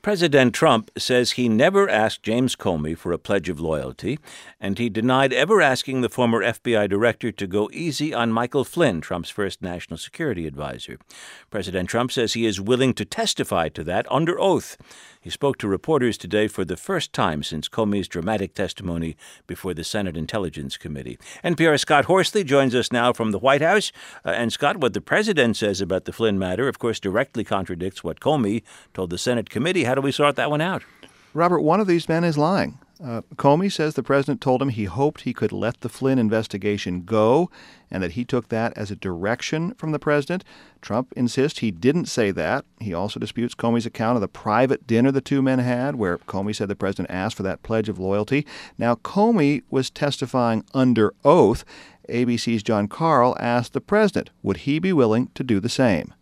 President Trump says he never asked James Comey for a pledge of loyalty, and he denied ever asking the former FBI director to go easy on Michael Flynn, Trump's first national security advisor. President Trump says he is willing to testify to that under oath. He spoke to reporters today for the first time since Comey's dramatic testimony before the Senate Intelligence Committee. NPR's Scott Horsley joins us now from the White House. And Scott, what the president says about the Flynn matter, of course, directly contradicts what Comey told the Senate committee. How do we sort that one out? Robert, one of these men is lying. Comey says the president told him he hoped he could let the Flynn investigation go and that he took that as a direction from the president. Trump insists he didn't say that. He also disputes Comey's account of the private dinner the two men had, where Comey said the president asked for that pledge of loyalty. Now, Comey was testifying under oath. ABC's John Karl asked the president, would he be willing to do the same?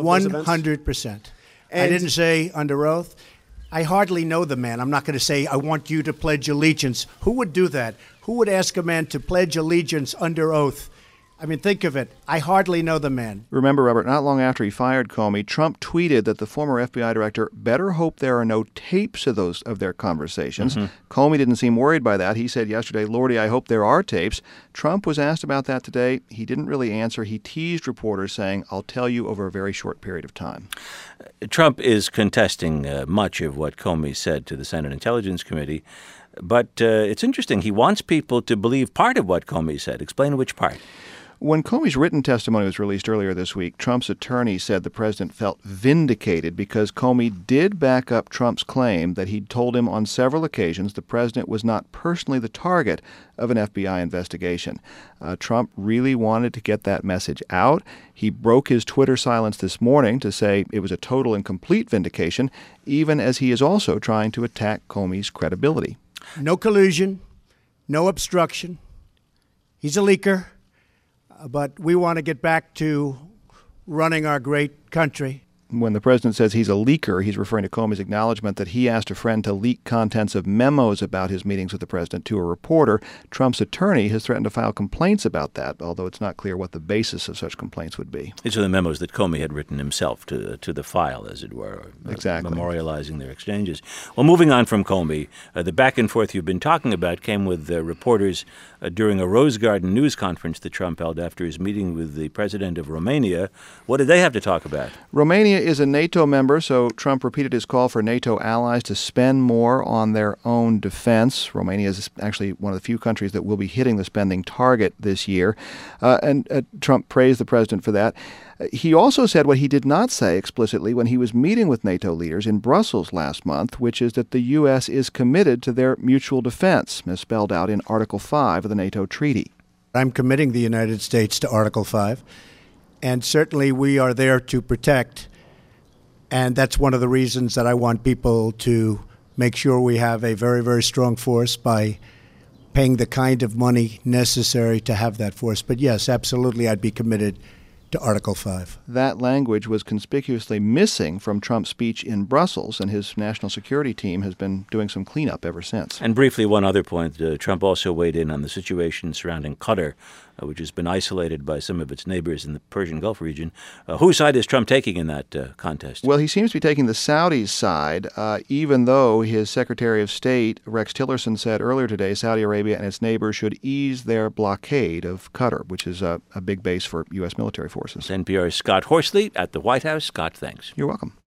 100%. I didn't say under oath. I hardly know the man. I'm not going to say, I want you to pledge allegiance. Who would do that? Who would ask a man to pledge allegiance under oath? I mean, think of it. I hardly know the man. Remember, Robert, not long after he fired Comey, Trump tweeted that the former FBI director better hope there are no tapes of their conversations. Comey didn't seem worried by that. He said yesterday, Lordy, I hope there are tapes. Trump was asked about that today. He didn't really answer. He teased reporters saying, I'll tell you over a very short period of time. Trump is contesting much of what Comey said to the Senate Intelligence Committee. But it's interesting. He wants people to believe part of what Comey said. Explain which part. When Comey's written testimony was released earlier this week, Trump's attorney said the president felt vindicated because Comey did back up Trump's claim that he'd told him on several occasions the president was not personally the target of an FBI investigation. Trump really wanted to get that message out. He broke his Twitter silence this morning to say it was a total and complete vindication, even as he is also trying to attack Comey's credibility. No collusion, no obstruction. He's a leaker. But we want to get back to running our great country. When the president says he's a leaker, he's referring to Comey's acknowledgement that he asked a friend to leak contents of memos about his meetings with the president to a reporter. Trump's attorney has threatened to file complaints about that, although it's not clear what the basis of such complaints would be. These are the memos that Comey had written himself to the file, as it were, exactly, memorializing their exchanges. Well, moving on from Comey, the back and forth you've been talking about came with reporters during a Rose Garden news conference that Trump held after his meeting with the president of Romania. What did they have to talk about? Romania is a NATO member, so Trump repeated his call for NATO allies to spend more on their own defense. Romania is actually one of the few countries that will be hitting the spending target this year, and Trump praised the president for that. He also said what he did not say explicitly when he was meeting with NATO leaders in Brussels last month, which is that the U.S. is committed to their mutual defense, as spelled out in Article 5 of the NATO treaty. I'm committing the United States to Article 5, and certainly we are there to protect. And that's one of the reasons that I want people to make sure we have a very, very strong force by paying the kind of money necessary to have that force. But yes, absolutely, I'd be committed to Article 5. That language was conspicuously missing from Trump's speech in Brussels, and his national security team has been doing some cleanup ever since. And briefly, one other point. Trump also weighed in on the situation surrounding Qatar, which has been isolated by some of its neighbors in the Persian Gulf region. Whose side is Trump taking in that contest? Well, he seems to be taking the Saudis' side, even though his Secretary of State, Rex Tillerson, said earlier today Saudi Arabia and its neighbors should ease their blockade of Qatar, which is a big base for U.S. military forces. NPR's Scott Horsley at the White House. Scott, thanks. You're welcome.